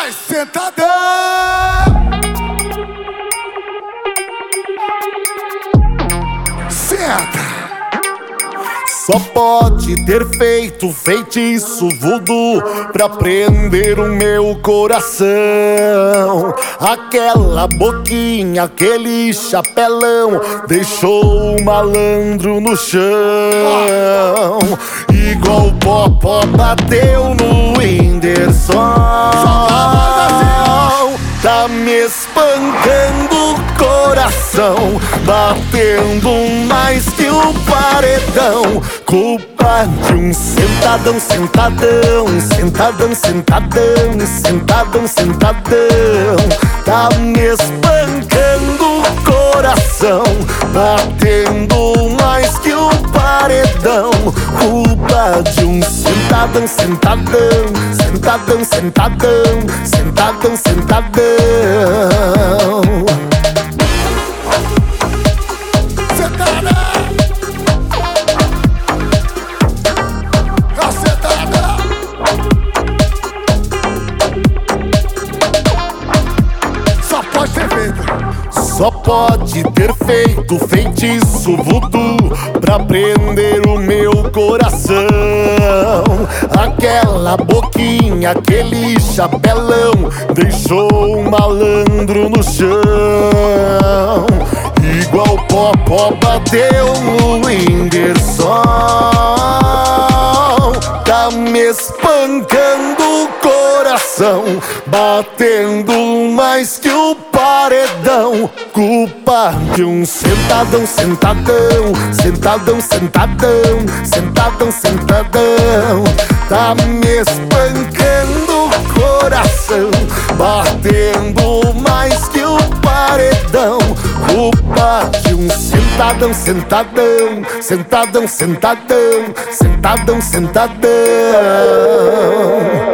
Vai sentadão. Senta. Só pode ter feito feitiço voodoo pra prender o meu coração. Aquela boquinha, aquele chapelão deixou o malandro no chão. Igual o Popó bateu no Whindersson. Tá me espancando o coração, batendo mais que o paredão. Culpa de um sentadão, sentadão, sentadão, sentadão, sentadão, sentadão. Tá me espancando o coração, batendo mais que o paredão. Culpa de um sentadão, sentadão, sentadão, sentadão, sentadão, sentadão. Só pode ter feito feitiço voodoo pra prender o meu coração. Aquela boquinha, aquele chapelão deixou o malandro no chão. Igual o Popó bateu no Whindersson. Tá me espancando o coração, batendo mais que o paredão. Culpa de um sentadão, sentadão, sentadão, sentadão, sentadão, sentadão. Tá me espancando o coração, batendo mais que o paredão. Culpa de um sentadão, sentadão, sentadão, sentadão, sentadão, sentadão.